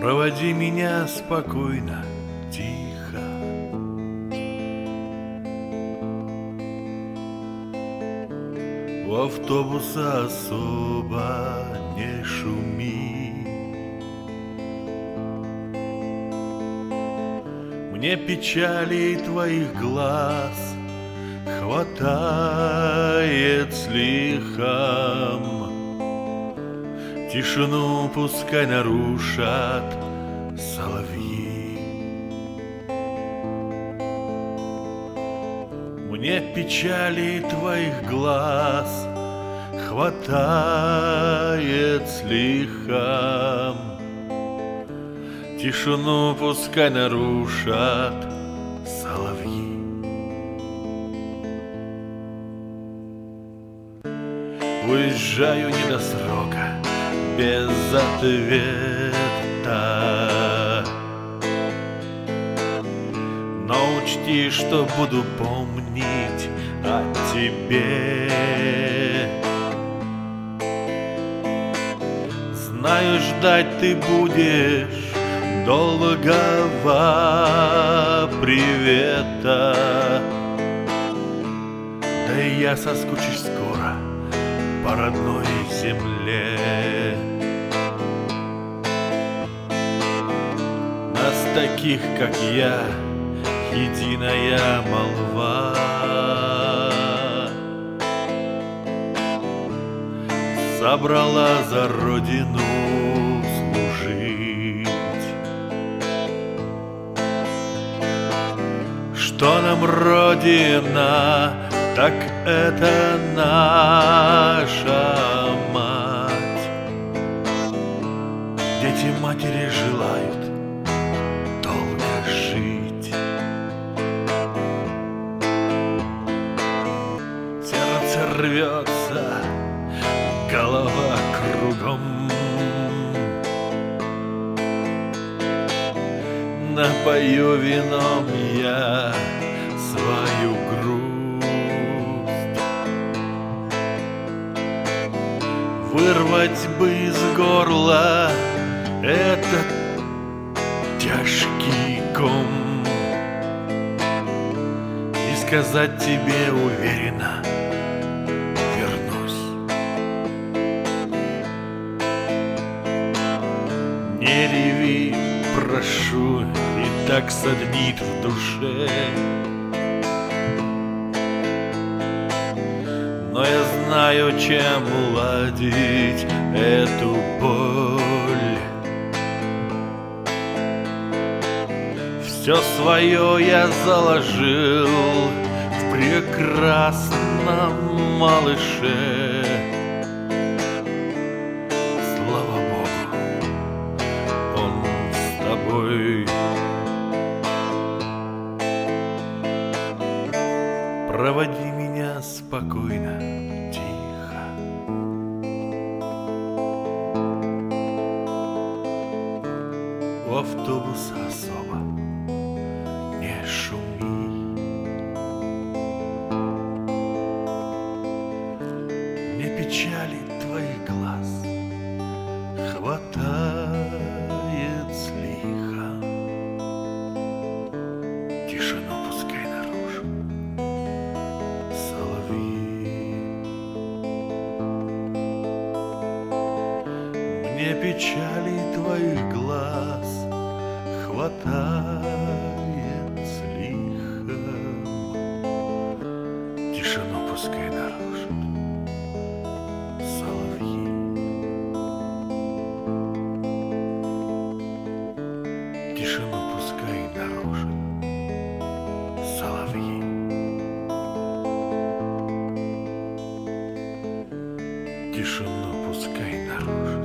Проводи меня спокойно, тихо. У автобуса особо не шуми. Мне печали твоих глаз хватает с лихом. Тишину пускай нарушат соловьи. Мне печали твоих глаз хватает с лихом. Тишину пускай нарушат соловьи. Уезжаю не до срока, без ответа, но учти, что буду помнить о тебе. Знаю, ждать ты будешь долгого привета, да и я соскучусь скоро по родной земле. Нас таких, как я, единая молва. Собрала за родину служить. Что нам родина, так это наша мать. Дети матери желают долго жить. Сердце рвется, голова кругом. Напою вином я свою грусть. Вырвать бы из горла этот тяжкий ком и сказать тебе уверенно: вернусь. Не реви, прошу, и так саднит в душе. Но я знаю, чем уладить эту боль. Все свое я заложил в прекрасном малыше. Слава Богу, он с тобой. Проводи меня спокойно, тихо. У автобуса особо не шуми. Мне печали твоих глаз хватает с лихом. Тишину пускай нарушит соловьи. Мне печали твоих глаз хватает с лихом. Тишину пускай нарушит соловьи. Тишину пускай нарушит соловьи. Тишину пускай нарушит